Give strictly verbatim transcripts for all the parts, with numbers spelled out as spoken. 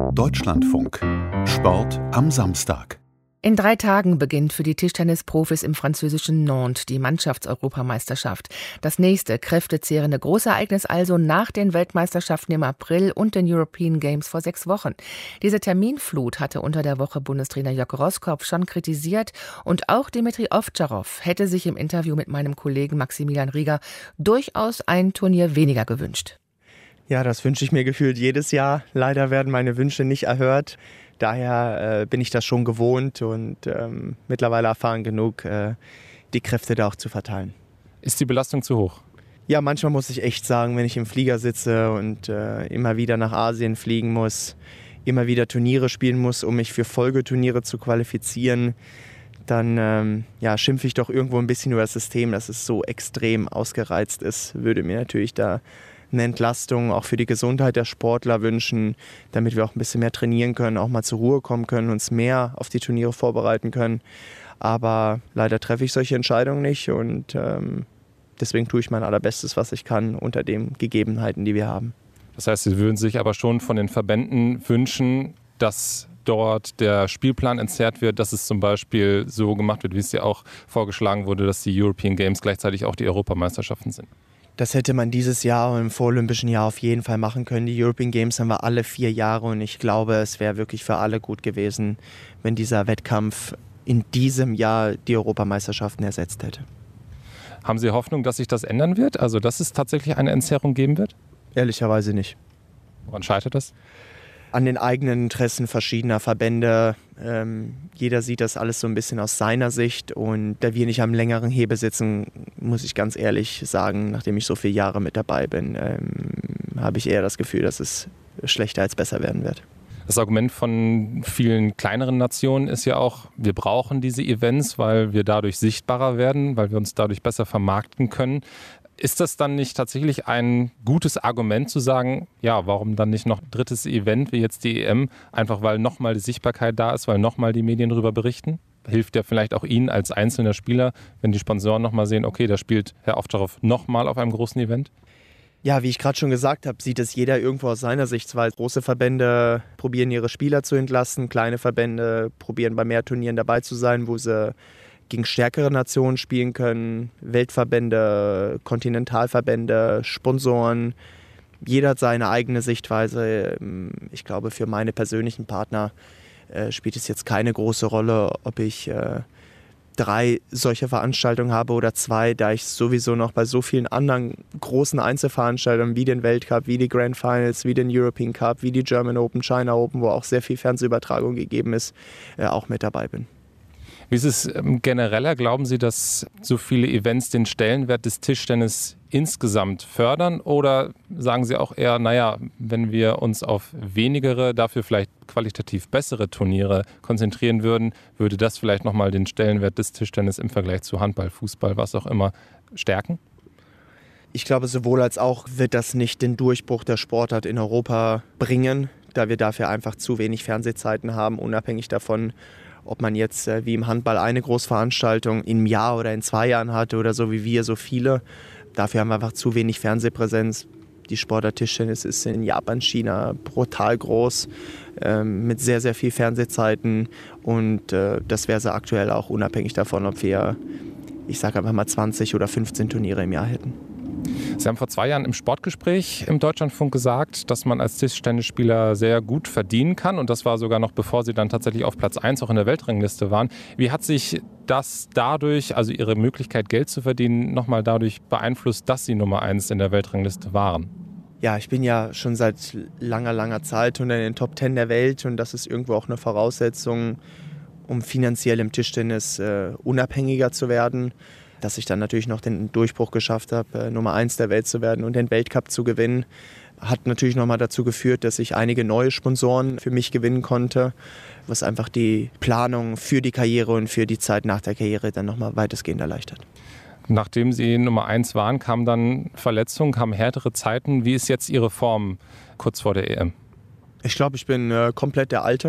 Deutschlandfunk. Sport am Samstag. In drei Tagen beginnt für die Tischtennisprofis im französischen Nantes die Mannschaftseuropameisterschaft. Das nächste kräftezehrende Großereignis also nach den Weltmeisterschaften im April und den European Games vor sechs Wochen. Diese Terminflut hatte unter der Woche Bundestrainer Jörg Roßkopf schon kritisiert und auch Dmitri Ovtcharov hätte sich im Interview mit meinem Kollegen Maximilian Rieger durchaus ein Turnier weniger gewünscht. Ja, das wünsche ich mir gefühlt jedes Jahr. Leider werden meine Wünsche nicht erhört. Daher äh, bin ich das schon gewohnt und ähm, mittlerweile erfahren genug, äh, die Kräfte da auch zu verteilen. Ist die Belastung zu hoch? Ja, manchmal muss ich echt sagen, wenn ich im Flieger sitze und äh, immer wieder nach Asien fliegen muss, immer wieder Turniere spielen muss, um mich für Folgeturniere zu qualifizieren, dann ähm, ja, schimpfe ich doch irgendwo ein bisschen über das System, dass es so extrem ausgereizt ist. Würde mir natürlich da eine Entlastung auch für die Gesundheit der Sportler wünschen, damit wir auch ein bisschen mehr trainieren können, auch mal zur Ruhe kommen können, uns mehr auf die Turniere vorbereiten können. Aber leider treffe ich solche Entscheidungen nicht und ähm, deswegen tue ich mein Allerbestes, was ich kann, unter den Gegebenheiten, die wir haben. Das heißt, Sie würden sich aber schon von den Verbänden wünschen, dass dort der Spielplan entzerrt wird, dass es zum Beispiel so gemacht wird, wie es ja auch vorgeschlagen wurde, dass die European Games gleichzeitig auch die Europameisterschaften sind. Das hätte man dieses Jahr und im vorolympischen Jahr auf jeden Fall machen können. Die European Games haben wir alle vier Jahre und ich glaube, es wäre wirklich für alle gut gewesen, wenn dieser Wettkampf in diesem Jahr die Europameisterschaften ersetzt hätte. Haben Sie Hoffnung, dass sich das ändern wird? Also, dass es tatsächlich eine Entzerrung geben wird? Ehrlicherweise nicht. Woran scheitert das? An den eigenen Interessen verschiedener Verbände. Ähm, jeder sieht das alles so ein bisschen aus seiner Sicht. Und da wir nicht am längeren Hebel sitzen, muss ich ganz ehrlich sagen, nachdem ich so viele Jahre mit dabei bin, ähm, habe ich eher das Gefühl, dass es schlechter als besser werden wird. Das Argument von vielen kleineren Nationen ist ja auch, wir brauchen diese Events, weil wir dadurch sichtbarer werden, weil wir uns dadurch besser vermarkten können. Ist das dann nicht tatsächlich ein gutes Argument zu sagen, ja, warum dann nicht noch ein drittes Event wie jetzt die E M, einfach weil nochmal die Sichtbarkeit da ist, weil nochmal die Medien darüber berichten? Hilft ja vielleicht auch Ihnen als einzelner Spieler, wenn die Sponsoren nochmal sehen, okay, da spielt Herr Ovtcharov nochmal auf einem großen Event? Ja, wie ich gerade schon gesagt habe, sieht es jeder irgendwo aus seiner Sichtweise. Große Verbände probieren ihre Spieler zu entlasten, kleine Verbände probieren bei mehr Turnieren dabei zu sein, wo sie gegen stärkere Nationen spielen können, Weltverbände, Kontinentalverbände, Sponsoren. Jeder hat seine eigene Sichtweise. Ich glaube, für meine persönlichen Partner äh, spielt es jetzt keine große Rolle, ob ich äh, drei solche Veranstaltungen habe oder zwei, da ich sowieso noch bei so vielen anderen großen Einzelveranstaltungen wie den Weltcup, wie die Grand Finals, wie den European Cup, wie die German Open, China Open, wo auch sehr viel Fernsehübertragung gegeben ist, äh, auch mit dabei bin. Wie ist es genereller? Glauben Sie, dass so viele Events den Stellenwert des Tischtennis insgesamt fördern? Oder sagen Sie auch eher, naja, wenn wir uns auf wenigere, dafür vielleicht qualitativ bessere Turniere konzentrieren würden, würde das vielleicht nochmal den Stellenwert des Tischtennis im Vergleich zu Handball, Fußball, was auch immer, stärken? Ich glaube, sowohl als auch wird das nicht den Durchbruch der Sportart in Europa bringen, da wir dafür einfach zu wenig Fernsehzeiten haben, unabhängig davon, ob man jetzt äh, wie im Handball eine Großveranstaltung im Jahr oder in zwei Jahren hatte oder so wie wir, so viele. Dafür haben wir einfach zu wenig Fernsehpräsenz. Die Sportart Tischtennis ist in Japan, China brutal groß, ähm, mit sehr, sehr viel Fernsehzeiten. Und äh, das wäre sie aktuell auch unabhängig davon, ob wir, ich sage einfach mal, zwanzig oder fünfzehn Turniere im Jahr hätten. Sie haben vor zwei Jahren im Sportgespräch im Deutschlandfunk gesagt, dass man als Tischtennisspieler sehr gut verdienen kann. Und das war sogar noch, bevor Sie dann tatsächlich auf Platz eins auch in der Weltrangliste waren. Wie hat sich das dadurch, also Ihre Möglichkeit, Geld zu verdienen, nochmal dadurch beeinflusst, dass Sie Nummer eins in der Weltrangliste waren? Ja, ich bin ja schon seit langer, langer Zeit unter den Top Ten der Welt. Und das ist irgendwo auch eine Voraussetzung, um finanziell im Tischtennis äh, unabhängiger zu werden. Dass ich dann natürlich noch den Durchbruch geschafft habe, Nummer eins der Welt zu werden und den Weltcup zu gewinnen, hat natürlich nochmal dazu geführt, dass ich einige neue Sponsoren für mich gewinnen konnte, was einfach die Planung für die Karriere und für die Zeit nach der Karriere dann nochmal weitestgehend erleichtert. Nachdem Sie Nummer eins waren, kamen dann Verletzungen, kamen härtere Zeiten. Wie ist jetzt Ihre Form kurz vor der E M? Ich glaube, ich bin äh, komplett der Alte.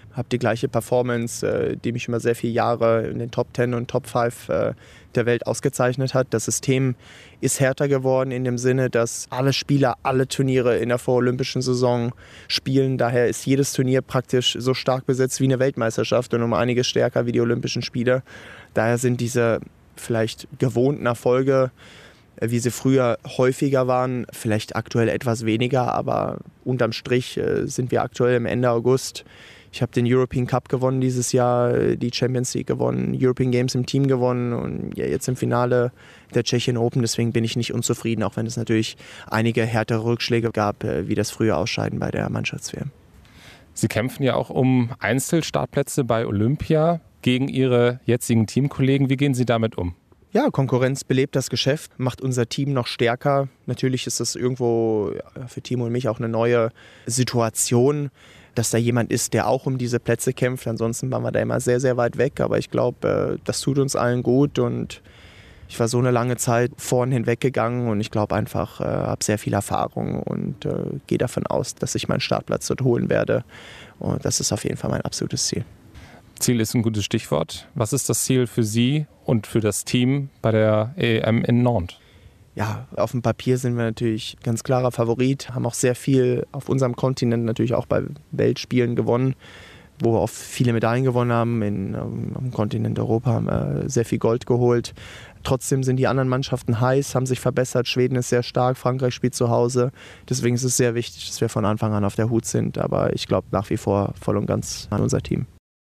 habe die gleiche Performance, äh, die mich über sehr viele Jahre in den Top zehn und Top fünf äh, der Welt ausgezeichnet hat. Das System ist härter geworden in dem Sinne, dass alle Spieler alle Turniere in der vorolympischen Saison spielen. Daher ist jedes Turnier praktisch so stark besetzt wie eine Weltmeisterschaft und um einiges stärker wie die Olympischen Spiele. Daher sind diese vielleicht gewohnten Erfolge, wie sie früher häufiger waren, vielleicht aktuell etwas weniger, aber unterm Strich äh, sind wir aktuell im Ende August. Ich habe den European Cup gewonnen dieses Jahr, die Champions League gewonnen, European Games im Team gewonnen und ja, jetzt im Finale der Tschechien Open. Deswegen bin ich nicht unzufrieden, auch wenn es natürlich einige härtere Rückschläge gab, wie das frühe Ausscheiden bei der Mannschafts-W M. Sie kämpfen ja auch um Einzelstartplätze bei Olympia gegen Ihre jetzigen Teamkollegen. Wie gehen Sie damit um? Ja, Konkurrenz belebt das Geschäft, macht unser Team noch stärker. Natürlich ist das irgendwo für Timo und mich auch eine neue Situation, dass da jemand ist, der auch um diese Plätze kämpft. Ansonsten waren wir da immer sehr, sehr weit weg. Aber ich glaube, das tut uns allen gut. Und ich war so eine lange Zeit vorn hinweggegangen und ich glaube einfach, äh, habe sehr viel Erfahrung und äh, gehe davon aus, dass ich meinen Startplatz dort holen werde. Und das ist auf jeden Fall mein absolutes Ziel. Ziel ist ein gutes Stichwort. Was ist das Ziel für Sie und für das Team bei der E M in Nantes? Ja, auf dem Papier sind wir natürlich ganz klarer Favorit, haben auch sehr viel auf unserem Kontinent natürlich auch bei Weltspielen gewonnen, wo wir auch viele Medaillen gewonnen haben. In, um, am Kontinent Europa haben wir sehr viel Gold geholt. Trotzdem sind die anderen Mannschaften heiß, haben sich verbessert. Schweden ist sehr stark, Frankreich spielt zu Hause. Deswegen ist es sehr wichtig, dass wir von Anfang an auf der Hut sind. Aber ich glaube nach wie vor voll und ganz an unser Team.